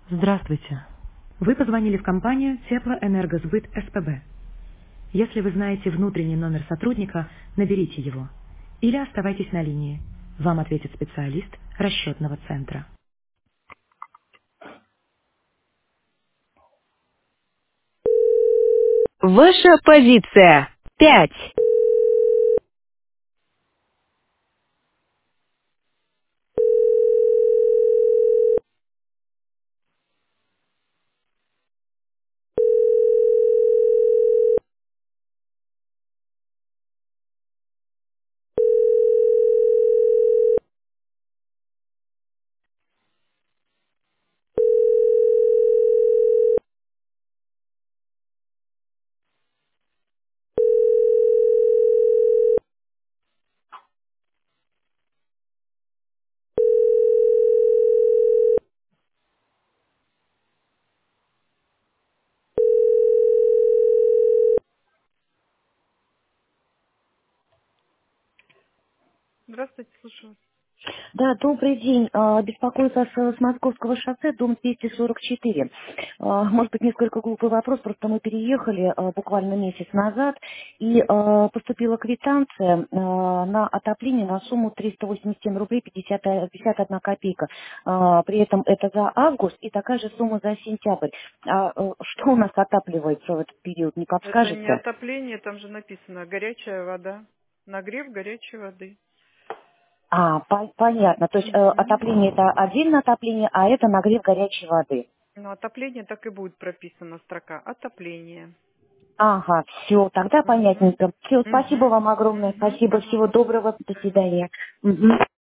Здравствуйте. Вы позвонили в компанию Теплоэнергосбыт СПБ. Если вы знаете внутренний номер сотрудника, наберите его. Или оставайтесь на линии. Вам ответит специалист расчетного центра. Ваша позиция. 5. Здравствуйте, слушаю вас. Да, добрый день. Беспокоюсь вас с Московского шоссе, дом 244. Может быть, несколько глупый вопрос, просто мы переехали буквально месяц назад, и поступила квитанция на отопление на сумму 387 рублей 51 копейка. При этом это за август и такая же сумма за сентябрь. Что у нас отапливается в этот период, не Это не подскажете? отопление, там же написано горячая вода. Нагрев горячей воды. Понятно. То есть Мгм. отопление это отдельное отопление, а это нагрев горячей воды. Но отопление так и будет прописана строка. Отопление. Ага, все, тогда Угу. понятненько. Все, спасибо Угу. вам огромное, Угу. спасибо, всего Пожалуйста. доброго, до свидания. Мгм.